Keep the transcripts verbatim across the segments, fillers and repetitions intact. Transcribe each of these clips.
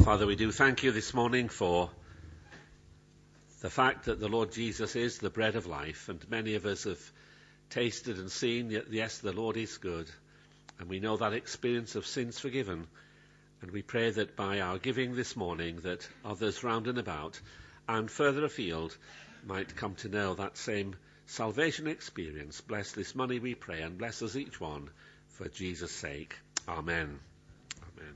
Father, we do thank you this morning for the fact that the Lord Jesus is the bread of life, and many of us have tasted and seen that, yes, the Lord is good, and we know that experience of sins forgiven, and we pray that by our giving this morning that others round and about and further afield might come to know that same salvation experience. Bless this money, we pray, and bless us each one for Jesus' sake. Amen. Amen.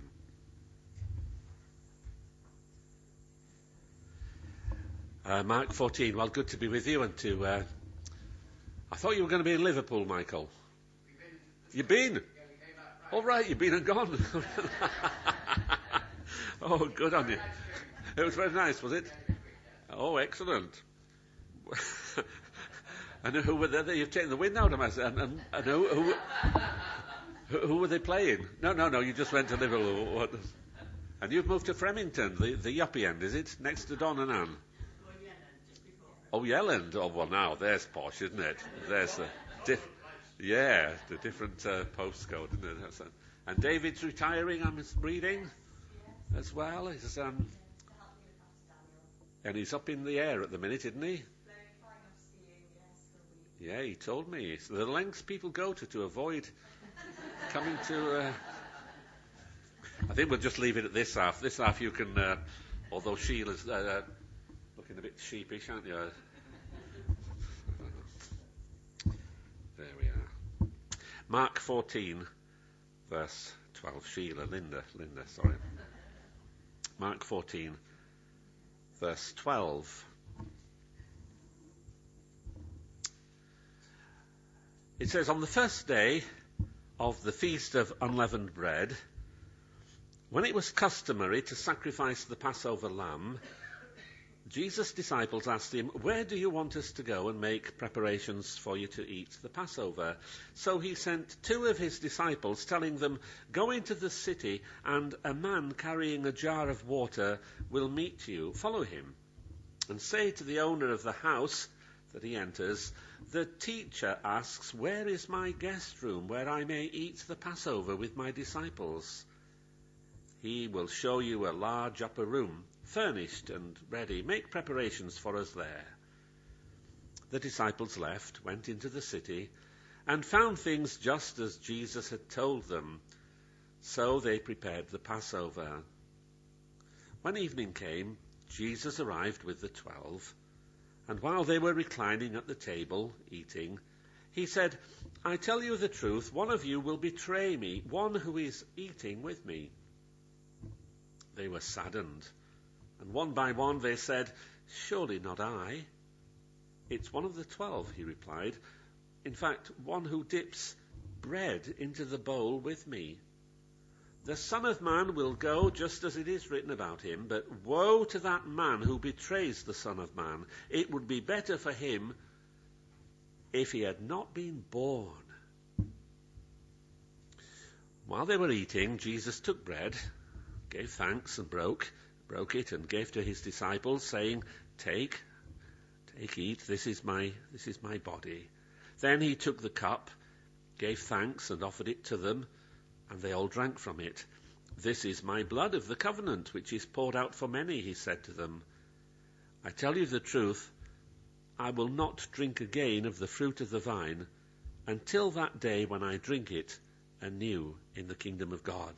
Uh, Mark fourteen, well, good to be with you and to... Uh, I thought you were going to be in Liverpool, Michael. You've been? All right, you've been and gone. Oh, good on you. It was very nice, was it? Oh, excellent. And who were there? You've taken the wind out of my... And, and, and who, who, who, who were they playing? No, no, no, you just went to Liverpool. What? And you've moved to Fremington, the, the yuppie end, is it? Next to Don and Anne. Oh, Yelland. Oh, well, now, there's posh, isn't it? There's a... Diff- yeah, the different uh, postcode, isn't it? That's a, and David's retiring, I'm reading, as well. He's, um, and he's up in the air at the minute, isn't he? Yeah, he told me. It's the lengths people go to to avoid coming to... Uh, I think we'll just leave it at this half. This half you can... Uh, although Sheila's... Uh, looking a bit sheepish, aren't you? There we are. Mark fourteen, verse twelve. Sheila, Linda, Linda, sorry. Mark fourteen, verse twelve. It says, on the first day of the feast of unleavened bread, when it was customary to sacrifice the Passover lamb, Jesus' disciples asked him, where do you want us to go and make preparations for you to eat the Passover? So he sent two of his disciples, telling them, go into the city, and a man carrying a jar of water will meet you. Follow him, and say to the owner of the house that he enters, the teacher asks, where is my guest room, where I may eat the Passover with my disciples? He will show you a large upper room, furnished and ready. Make preparations for us there. The disciples left, went into the city, and found things just as Jesus had told them. So they prepared the Passover. When evening came, Jesus arrived with the twelve, and while they were reclining at the table, eating, he said, I tell you the truth, one of you will betray me, one who is eating with me. They were saddened, and one by one they said, surely not I. It's one of the twelve, he replied. In fact, one who dips bread into the bowl with me. The Son of Man will go just as it is written about him, but woe to that man who betrays the Son of Man. It would be better for him if he had not been born. While they were eating, Jesus took bread, gave thanks and broke, broke it and gave to his disciples, saying, Take, take, eat, this is my, this is my body. Then he took the cup, gave thanks and offered it to them, and they all drank from it. This is my blood of the covenant, which is poured out for many, he said to them. I tell you the truth, I will not drink again of the fruit of the vine until that day when I drink it anew in the kingdom of God.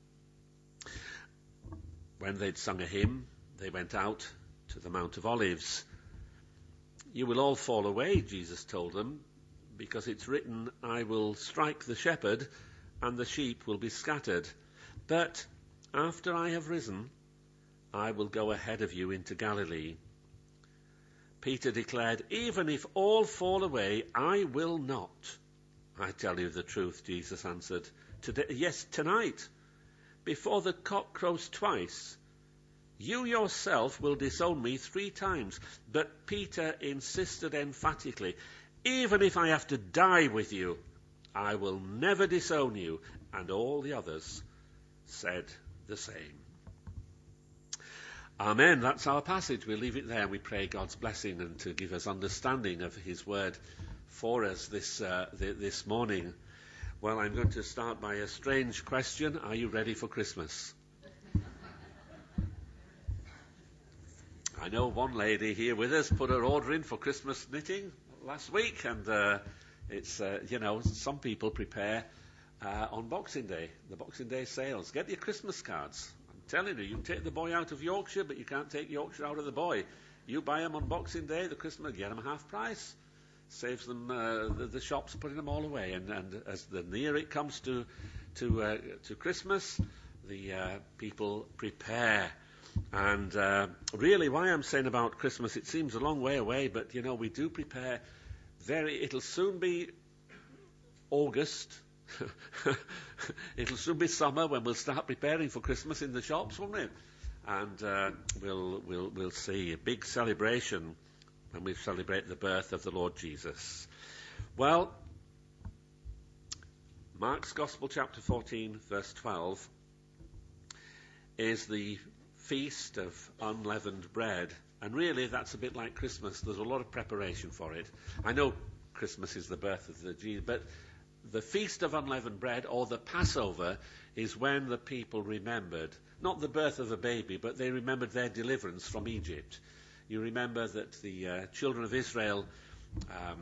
When they'd sung a hymn, they went out to the Mount of Olives. You will all fall away, Jesus told them, because it's written, I will strike the shepherd, and the sheep will be scattered. But after I have risen, I will go ahead of you into Galilee. Peter declared, even if all fall away, I will not. I tell you the truth, Jesus answered. Today, yes, tonight, before the cock crows twice, you yourself will disown me three times. But Peter insisted emphatically, even if I have to die with you, I will never disown you. And all the others said the same. Amen. That's our passage. We'll leave it there. We pray God's blessing and to give us understanding of his word for us this uh, th- this morning. Well, I'm going to start by a strange question. Are you ready for Christmas? I know one lady here with us put her order in for Christmas knitting last week, and uh, it's, uh, you know, some people prepare uh, on Boxing Day, the Boxing Day sales. Get your Christmas cards. I'm telling you, you can take the boy out of Yorkshire, but you can't take Yorkshire out of the boy. You buy them on Boxing Day, the Christmas, get them half price. Saves them, uh, the, the shops putting them all away. And, and as the near it comes to to uh, to Christmas, the uh, people prepare. And uh, really, why I'm saying about Christmas, it seems a long way away, but, you know, we do prepare very, it'll soon be August. It'll soon be summer when we'll start preparing for Christmas in the shops, won't it? And uh, we'll, we'll, we'll see a big celebration when we celebrate the birth of the Lord Jesus. Well, Mark's Gospel, chapter fourteen, verse twelve, is the feast of unleavened bread. And really, that's a bit like Christmas. There's a lot of preparation for it. I know Christmas is the birth of the Jesus, but the feast of unleavened bread, or the Passover, is when the people remembered, not the birth of a baby, but they remembered their deliverance from Egypt. You remember that the uh, children of Israel, um,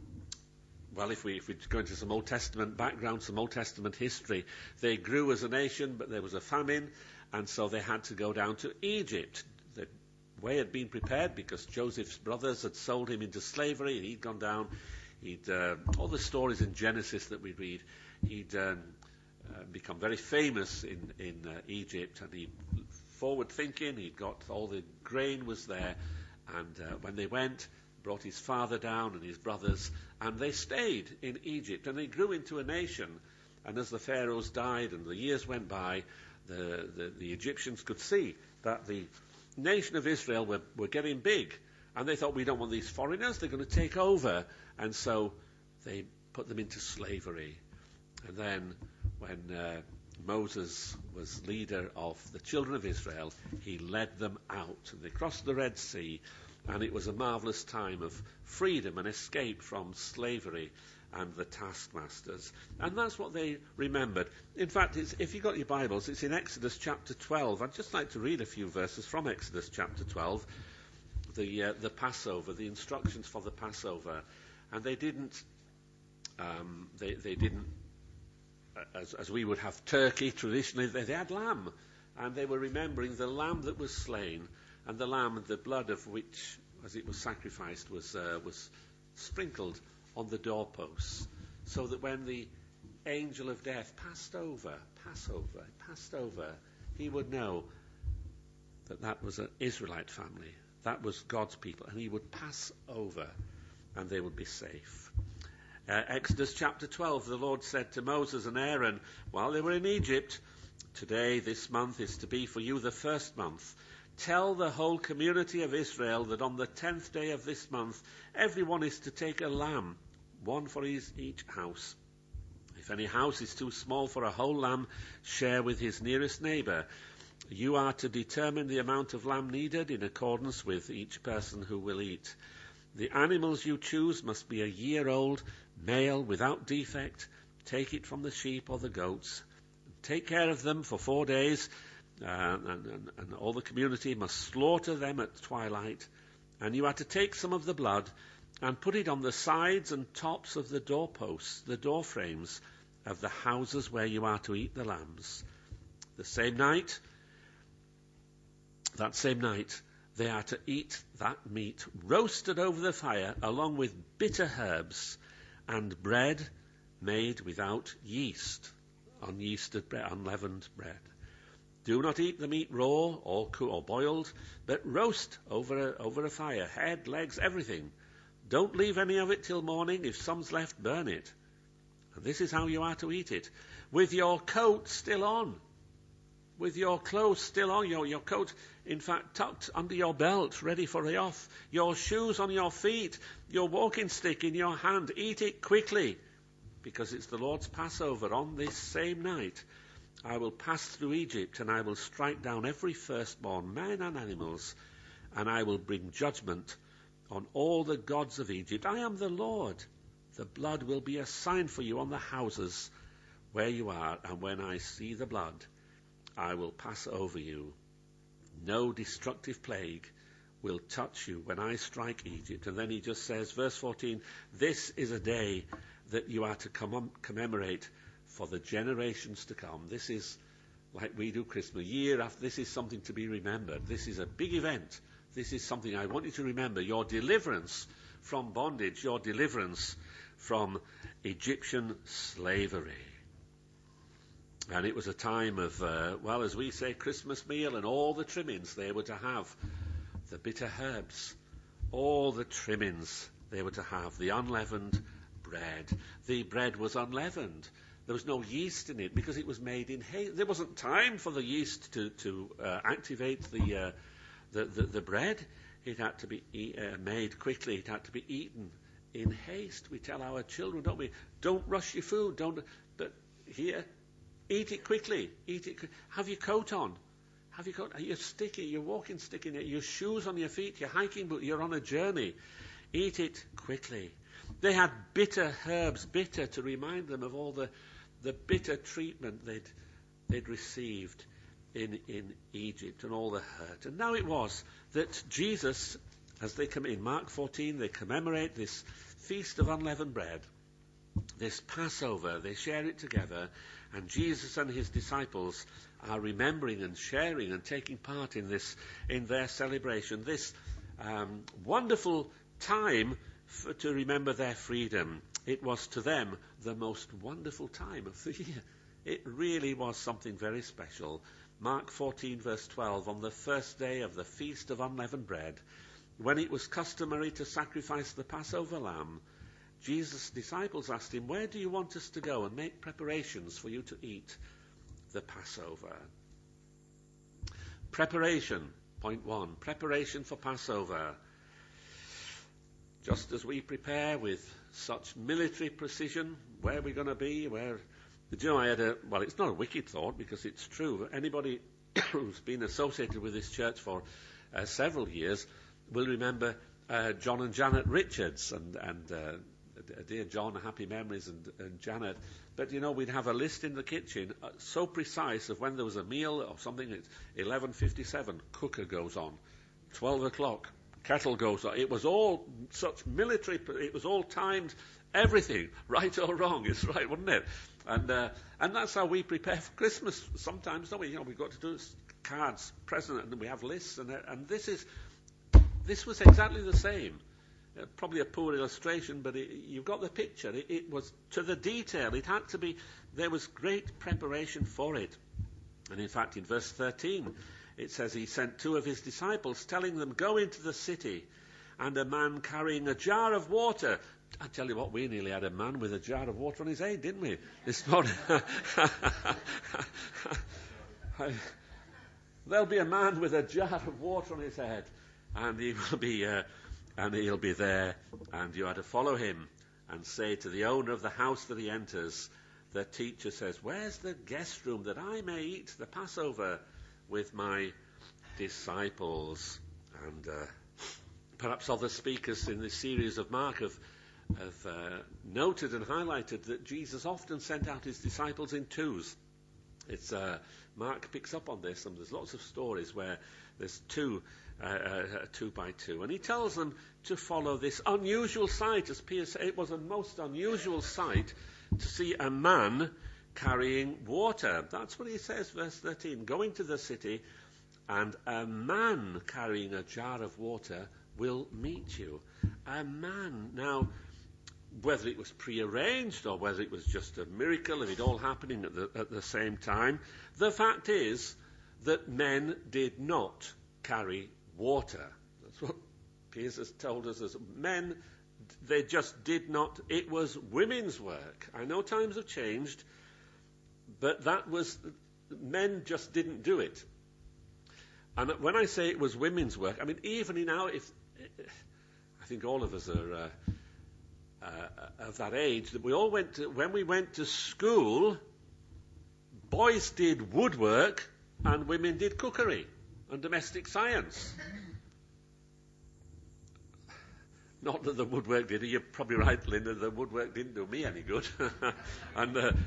well, if we, if we go into some Old Testament background, some Old Testament history, they grew as a nation, but there was a famine, and so they had to go down to Egypt. The way had been prepared because Joseph's brothers had sold him into slavery. He'd gone down. He'd uh, all the stories in Genesis that we read. He'd um, uh, become very famous in in uh, Egypt, and he forward thinking. He'd got all the grain was there, and uh, when they went, brought his father down and his brothers, and they stayed in Egypt, and they grew into a nation. And as the pharaohs died and the years went by, the, the, the Egyptians could see that the nation of Israel were, were getting big, and they thought, we don't want these foreigners, they're going to take over. And so they put them into slavery. And then when uh, Moses was leader of the children of Israel, he led them out, and they crossed the Red Sea, and it was a marvelous time of freedom and escape from slavery and the taskmasters. And that's what they remembered. In fact, it's, if you've got your Bibles, it's in Exodus chapter twelve. I'd just like to read a few verses from Exodus chapter twelve, the uh, the Passover, the instructions for the Passover. And they didn't, um, they, they didn't, as, as we would have turkey traditionally, they, they had lamb. And they were remembering the lamb that was slain, and the lamb, the blood of which, as it was sacrificed, was uh, was sprinkled on the doorposts, so that when the angel of death passed over, Passover, passed over, he would know that that was an Israelite family, that was God's people, and he would pass over, and they would be safe. Uh, Exodus chapter twelve, the Lord said to Moses and Aaron, while they were in Egypt, today, this month, is to be for you the first month. Tell the whole community of Israel that on the tenth day of this month, everyone is to take a lamb, one for his, each house. If any house is too small for a whole lamb, share with his nearest neighbor. You are to determine the amount of lamb needed in accordance with each person who will eat. The animals you choose must be a year old, male, without defect. Take it from the sheep or the goats. Take care of them for four days, uh, and, and, and all the community must slaughter them at twilight. And you are to take some of the blood and put it on the sides and tops of the doorposts, the door frames of the houses where you are to eat the lambs. The same night, that same night, they are to eat that meat roasted over the fire along with bitter herbs and bread made without yeast, unyeasted bread, unleavened bread. Do not eat the meat raw or or boiled, but roast over a, over a fire, head, legs, everything. Don't leave any of it till morning. If some's left, burn it. And this is how you are to eat it. With your coat still on. With your clothes still on. Your, your coat, in fact, tucked under your belt, ready for a off. Your shoes on your feet. Your walking stick in your hand. Eat it quickly, because it's the Lord's Passover on this same night. I will pass through Egypt, and I will strike down every firstborn, man and animals, and I will bring judgment on all the gods of Egypt. I am the Lord. The blood will be a sign for you on the houses where you are, and when I see the blood, I will pass over you. No destructive plague will touch you when I strike Egypt. And then he just says, verse fourteen, this is a day that you are to com- commemorate for the generations to come. This is like we do Christmas, year after. This is something to be remembered. This is a big event. This is something I want you to remember. Your deliverance from bondage, your deliverance from Egyptian slavery. And it was a time of, uh, well, as we say, Christmas meal and all the trimmings they were to have. The bitter herbs, all the trimmings they were to have. The unleavened bread. The bread was unleavened. There was no yeast in it because it was made in haste. There wasn't time for the yeast to, to uh, activate the, uh, the, the the bread. It had to be e- uh, made quickly. It had to be eaten in haste. We tell our children, don't we? Don't rush your food. Don't. But here, eat it quickly. Eat it. Have your coat on. Have your coat. Are you sticky? You're walking sticky. Your shoes on your feet. You're hiking, but you're on a journey. Eat it quickly. They had bitter herbs, bitter to remind them of all the the bitter treatment they'd they'd received in in Egypt and all the hurt. And now it was that Jesus, as they come in Mark fourteen, they commemorate this feast of unleavened bread, this Passover. They share it together, and Jesus and his disciples are remembering and sharing and taking part in this in their celebration. This um, wonderful time for, to remember their freedom. It was to them the most wonderful time of the year. It really was something very special. Mark fourteen verse twelve, on the first day of the Feast of Unleavened Bread, when it was customary to sacrifice the Passover lamb, Jesus' disciples asked him, where do you want us to go and make preparations for you to eat the Passover? Preparation, point one, preparation for Passover. Just as we prepare with such military precision, where we're going to be, where... Do you know, I had a... Well, it's not a wicked thought, because it's true. Anybody who's been associated with this church for uh, several years will remember uh, John and Janet Richards. And, and uh, dear John, happy memories, and, and Janet. But, you know, we'd have a list in the kitchen uh, so precise of when there was a meal or something. It's eleven fifty-seven, cooker goes on. twelve o'clock. Kettle goes on. It was all such military, it was all timed, everything, right or wrong, is right, wasn't it? And uh, and that's how we prepare for Christmas sometimes, don't we? You know, we've got to do cards, present, and we have lists, and and this is, this was exactly the same. Uh, probably a poor illustration, but it, you've got the picture. It, it was to the detail. It had to be, there was great preparation for it. And in fact, in verse thirteen, it says he sent two of his disciples, telling them, go into the city, and a man carrying a jar of water. I tell you what, we nearly had a man with a jar of water on his head, didn't we? This morning. There'll be a man with a jar of water on his head, and he will be, uh, and he'll be there, and you are to follow him and say to the owner of the house that he enters, the teacher says, where's the guest room that I may eat the Passover with my disciples? And uh, perhaps other speakers in this series of Mark have, have uh, noted and highlighted that Jesus often sent out his disciples in twos. It's uh, Mark picks up on this, and there's lots of stories where there's two, uh, uh, two by two, and he tells them to follow this unusual sight. As Peter said, it was a most unusual sight to see a man carrying water. That's what he says, verse thirteen. Going to the city, and a man carrying a jar of water will meet you. A man. Now, whether it was prearranged or whether it was just a miracle of it all happening at the, at the same time, the fact is that men did not carry water. That's what Piers has told us. As men, they just did not. It was women's work. I know times have changed, but that was, men just didn't do it. And when I say it was women's work, I mean, even in our, if, I think all of us are uh, uh, of that age, that we all went to, when we went to school, boys did woodwork and women did cookery and domestic science. Not that the woodwork did. You're probably right, Linda. The woodwork didn't do me any good. and uh,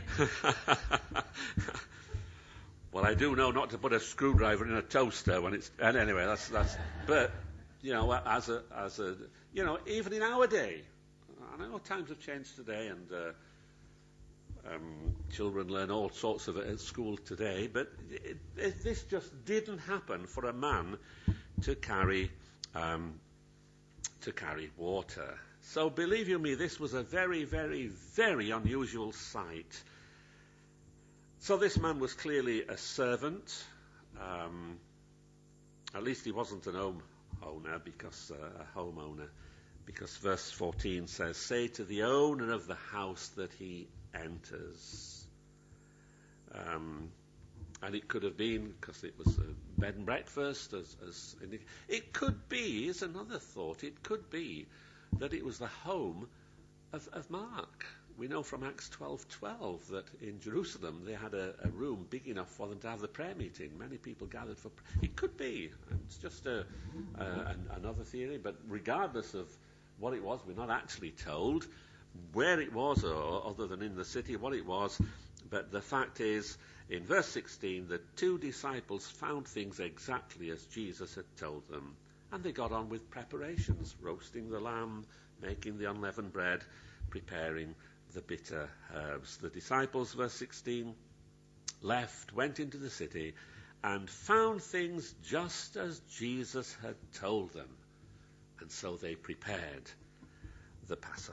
well, I do know not to put a screwdriver in a toaster when it's. And anyway, that's that's. But you know, as a, as a, you know, even in our day, and I know times have changed today, and uh, um, children learn all sorts of it at school today, but it, it, this just didn't happen for a man to carry um, to carry water. So believe you me, this was a very, very, very unusual sight. So this man was clearly a servant. Um, at least he wasn't an home owner, because uh, a homeowner, because verse fourteen says, "Say to the owner of the house that he enters." Um, and it could have been because it was a bed and breakfast. As, as it could be, is another thought. It could be that it was the home of, of Mark. We know from Acts twelve twelve that in Jerusalem they had a, a room big enough for them to have the prayer meeting. Many people gathered for. It could be. It's just a, a, an, another theory. But regardless of what it was, we're not actually told where it was, or other than in the city, what it was. But the fact is, in verse sixteen, the two disciples found things exactly as Jesus had told them, and they got on with preparations, roasting the lamb, making the unleavened bread, preparing the bitter herbs. The disciples, verse sixteen, left, went into the city, and found things just as Jesus had told them. And so they prepared the Passover.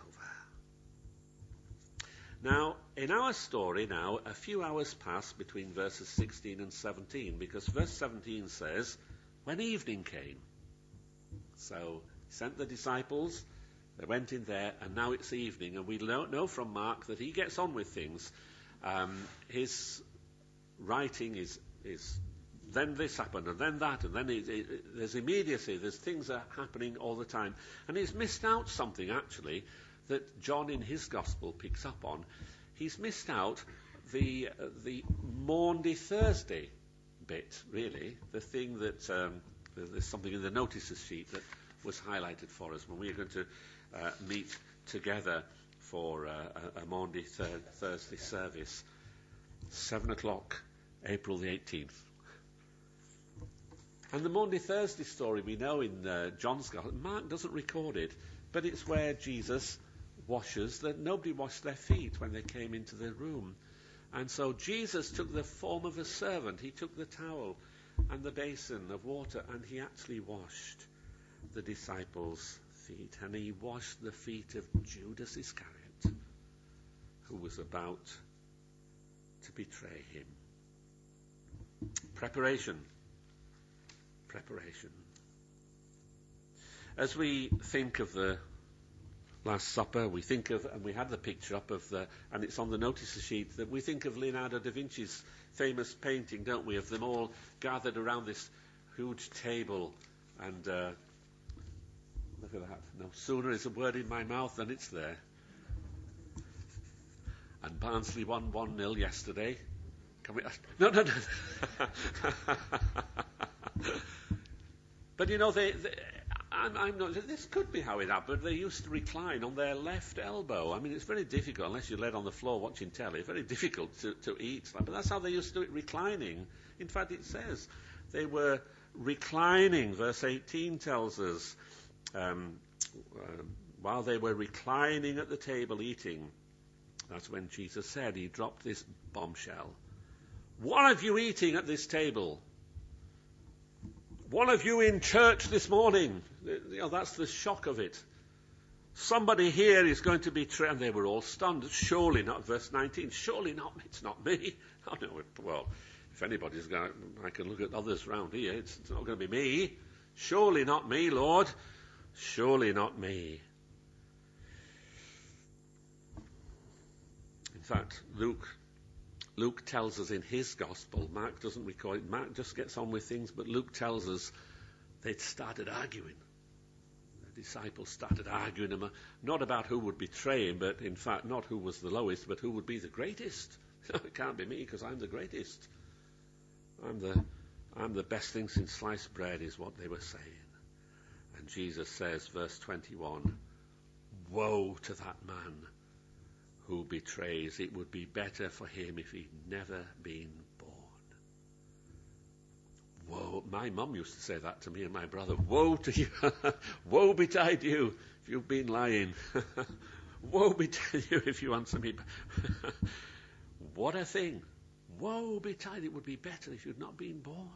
Now, in our story now, a few hours pass between verses sixteen and seventeen, because verse seventeen says, when evening came. So, he sent the disciples, they went in there, and now it's evening, and we know from Mark that he gets on with things. Um, his writing is, is then this happened, and then that, and then it, it, there's immediacy, there's things are happening all the time. And he's missed out something, actually, that John in his Gospel picks up on. He's missed out the uh, the Maundy Thursday bit, really, the thing that um, there's something in the notices sheet that was highlighted for us when we are going to uh, meet together for uh, a, a Maundy th- Thursday service. Seven o'clock, April the eighteenth. And the Maundy Thursday story we know in uh, John's Gospel. Mark doesn't record it, but it's where Jesus washes, that nobody washed their feet when they came into the room. And so Jesus took the form of a servant. He took the towel and the basin of water, and he actually washed the disciples' feet. And he washed the feet of Judas Iscariot, who was about to betray him. Preparation. Preparation. As we think of the Last Supper, we think of, and we had the picture up of the, and it's on the notice sheet, that we think of Leonardo da Vinci's famous painting, don't we, of them all gathered around this huge table, and uh, look at that. No sooner is a word in my mouth than it's there. And Barnsley won one nil yesterday. Can we? No, no, no. But you know, they. they I'm, I'm not. This could be how it happened. They used to recline on their left elbow. I mean, it's very difficult unless you're laid on the floor watching telly. It's very difficult to, to eat. But that's how they used to do it, reclining. In fact, it says they were reclining. Verse eighteen tells us, um, uh, while they were reclining at the table eating, that's when Jesus said, he dropped this bombshell. What are you eating at this table? One of you in church this morning. You know, that's the shock of it. Somebody here is going to betray, and they were all stunned. Surely not, verse nineteen, surely not, it's not me. Oh, no, well, if anybody's going to, I can look at others around here, it's, it's not going to be me. Surely not me, Lord. Surely not me. In fact, Luke Luke tells us in his Gospel, Mark doesn't record it, Mark just gets on with things, but Luke tells us they'd started arguing. The disciples started arguing, not about who would betray him, but in fact not who was the lowest, but who would be the greatest. It can't be me because I'm the greatest. I'm the, I'm the best thing since sliced bread is what they were saying. And Jesus says, verse twenty-one, woe to that man who betrays. It would be better for him if he'd never been born. Woe, my mum used to say that to me and my brother. Woe to you. Woe betide you if you've been lying. Woe betide you if you answer me. What a thing. Woe betide, it would be better if you'd not been born.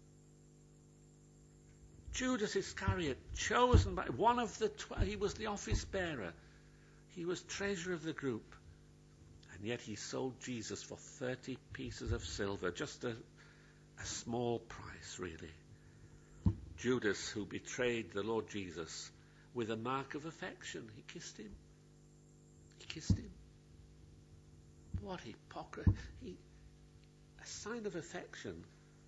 Judas Iscariot, chosen by one of the twelve, he was the office bearer. He was treasurer of the group. And yet he sold Jesus for thirty pieces of silver, just a, a small price, really. Judas, who betrayed the Lord Jesus with a mark of affection. He kissed him. He kissed him. What hypocrisy. He, a sign of affection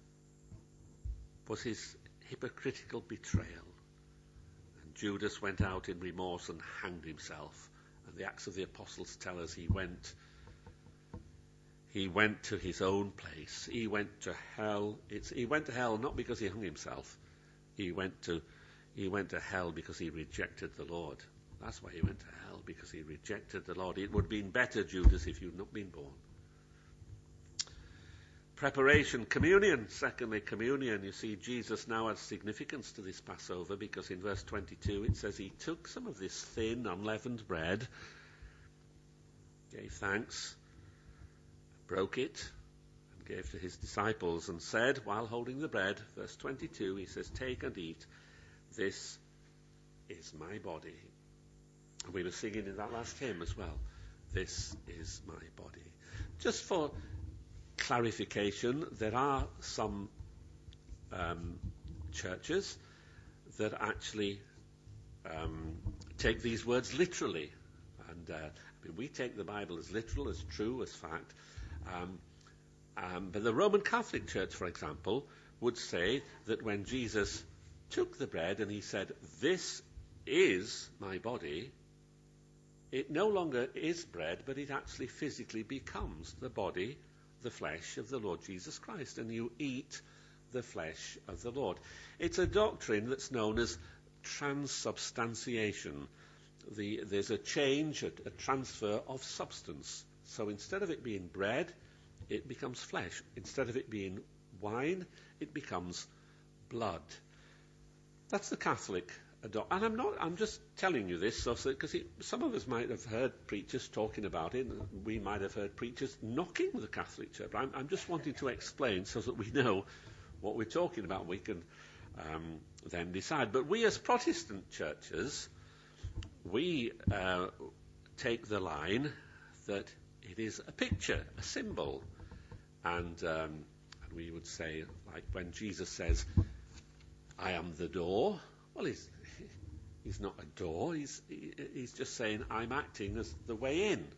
was his hypocritical betrayal. And Judas went out in remorse and hanged himself. And the Acts of the Apostles tell us he went he went to his own place. He went to hell. It's, he went to hell not because he hung himself. He went to he went to hell because he rejected the Lord. That's why he went to hell, because he rejected the Lord. It would have been better, Judas, if you'd not been born. Preparation, communion. Secondly, communion. You see, Jesus now adds significance to this Passover, because in verse twenty-two it says he took some of this thin, unleavened bread, gave thanks, broke it, and gave to his disciples, and said, while holding the bread, verse twenty-two, he says, take and eat. This is my body. And we were singing in that last hymn as well. This is my body. Just for clarification, there are some um, churches that actually um, take these words literally. And uh, I mean, we take the Bible as literal, as true, as fact. Um, um, but the Roman Catholic Church, for example, would say that when Jesus took the bread and he said, this is my body, it no longer is bread, but it actually physically becomes the body, the flesh of the Lord Jesus Christ, and you eat the flesh of the Lord. It's a doctrine that's known as transubstantiation. The, there's a change, a, a transfer of substance. So instead of it being bread, it becomes flesh. Instead of it being wine, it becomes blood. That's the Catholic adoption. And I'm not, I'm just telling you this so because so, some of us might have heard preachers talking about it, and we might have heard preachers knocking the Catholic Church. I'm, I'm just wanting to explain so that we know what we're talking about. We can um, then decide. But we as Protestant churches, we uh, take the line that it is a picture, a symbol. And, um, and we would say, like when Jesus says, I am the door. Well, he's, he's not a door. He's, he, he's just saying, I'm acting as the way in.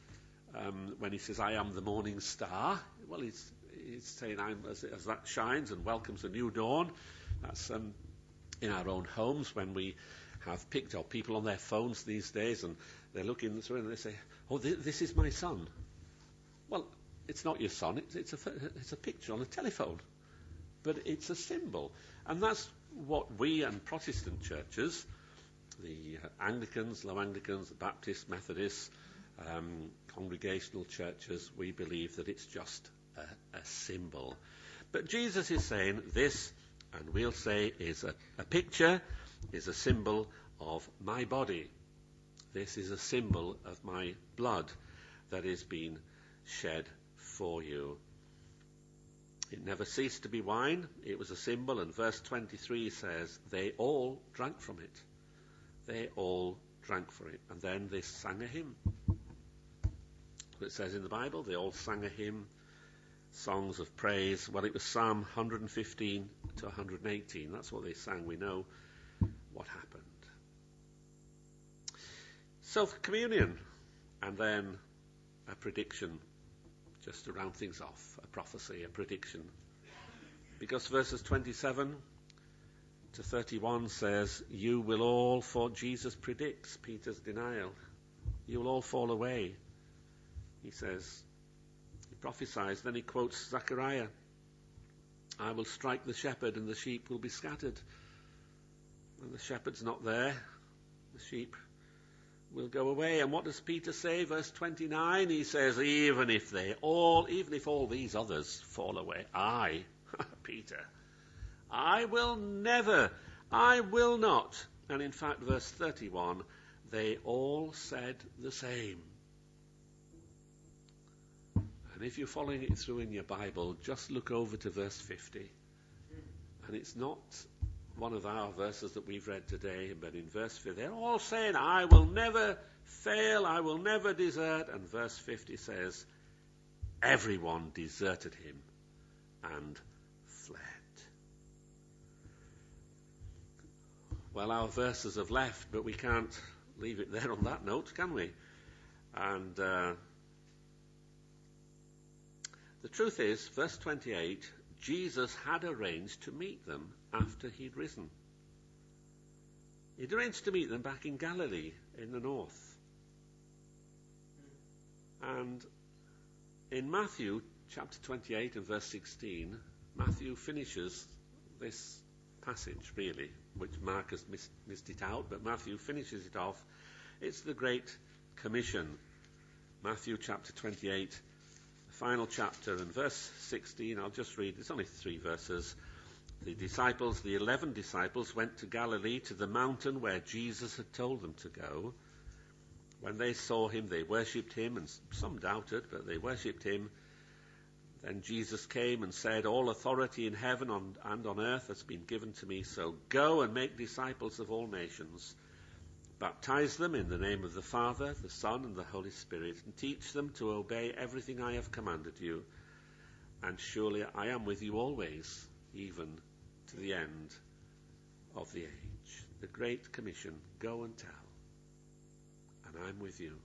Um, when he says, I am the morning star, well, he's, he's saying, I'm as, as that shines and welcomes a new dawn. That's um, in our own homes when we have picked up people on their phones these days and they're looking through and they say, oh, th- this is my son. Well, it's not your son. It's, it's, a, it's a picture on a telephone. But it's a symbol. And that's what we and Protestant churches, the uh, Anglicans, Low Anglicans, the Baptists, Methodists, um, congregational churches, we believe that it's just a, a symbol. But Jesus is saying this, and we'll say, is a, a picture, is a symbol of my body. This is a symbol of my blood that is being shed for you. It never ceased to be wine. It was a symbol. And verse twenty-three says, they all drank from it. They all drank from it. And then they sang a hymn. It says in the Bible, they all sang a hymn, songs of praise. Well, it was Psalm one fifteen to one eighteen. That's what they sang. We know what happened. So for communion, and then a prediction, just to round things off, a prophecy, a prediction. Because verses twenty-seven to thirty-one says, you will all, for Jesus predicts Peter's denial, you will all fall away. He says, he prophesies, then he quotes Zechariah, I will strike the shepherd and the sheep will be scattered. And the shepherd's not there, the sheep will go away. And what does Peter say? Verse twenty-nine, he says, even if they all, even if all these others fall away, I, Peter, I will never, I will not. And in fact, verse thirty-one, they all said the same. And if you're following it through in your Bible, just look over to verse fifty. And it's not one of our verses that we've read today, but in verse fifty, they're all saying, I will never fail, I will never desert. And verse fifty says, everyone deserted him and fled. Well, our verses have left, but we can't leave it there on that note, can we? And uh, the truth is, verse twenty-eight, Jesus had arranged to meet them after he'd risen. He'd arranged to meet them back in Galilee, in the north. And in Matthew chapter twenty-eight and verse sixteen, Matthew finishes this passage, really, which Mark has missed, missed it out, but Matthew finishes it off. It's the Great Commission. Matthew chapter twenty-eight, the final chapter, and verse sixteen, I'll just read, it's only three verses. The disciples, the eleven disciples, went to Galilee, to the mountain where Jesus had told them to go. When they saw him, they worshipped him, and some doubted, but they worshipped him. Then Jesus came and said, all authority in heaven and on earth has been given to me, so go and make disciples of all nations. Baptize them in the name of the Father, the Son, and the Holy Spirit, and teach them to obey everything I have commanded you. And surely I am with you always, even to the end of the age. The Great Commission, go and tell. And I'm with you.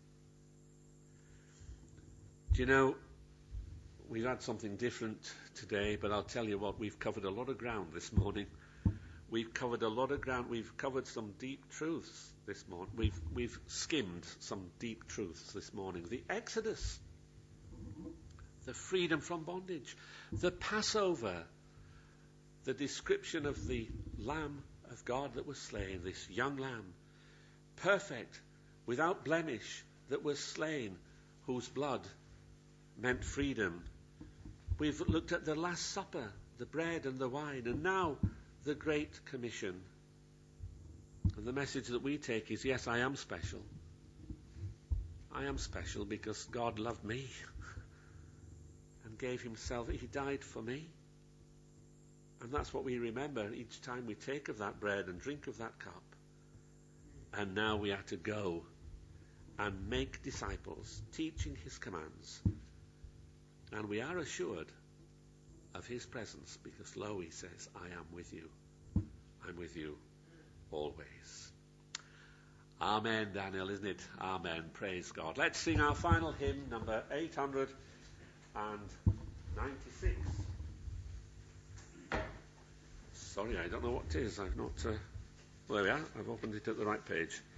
Do you know, we've had something different today, but I'll tell you what, we've covered a lot of ground this morning. We've covered a lot of ground. We've covered some deep truths this morning. We've, we've skimmed some deep truths this morning. The Exodus, the freedom from bondage, the Passover, the description of the Lamb of God that was slain, this young lamb, perfect, without blemish, that was slain, whose blood meant freedom. We've looked at the Last Supper, the bread and the wine, and now the Great Commission. And the message that we take is, yes, I am special. I am special because God loved me and gave himself. He died for me. And that's what we remember each time we take of that bread and drink of that cup. And now we are to go and make disciples, teaching his commands. And we are assured of his presence because, lo, he says, I am with you. I'm with you always. Amen, Daniel, isn't it? Amen. Praise God. Let's sing our final hymn, number eight hundred ninety-six. Sorry, I don't know what it is. I've not... Uh, well, there we are. I've opened it at the right page.